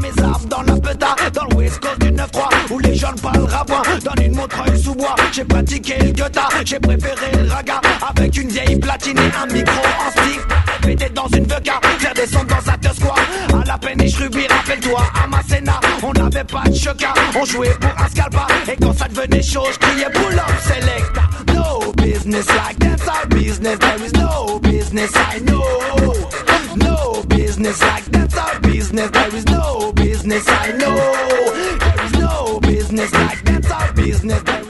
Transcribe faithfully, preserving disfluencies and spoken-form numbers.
les arbres dans la peta, dans le West Coast du neuf trois, où les jeunes parlent rabouin. Dans une montreuil sous bois, j'ai pratiqué le guetta, j'ai préféré le raga, avec une vieille platine et un micro en stick. Péter dans une vega, faire des sons dans sa Tosqua. À la péniche Ruby, rappelle-toi, à Masséna, on n'avait pas de choca, on jouait pour un scalpa. Et quand ça devenait chaud, je criais pull up selecta. No business like that's our business, there is no business I know. No business like that's our business, there is no business I know. There is no business like that's our business, there is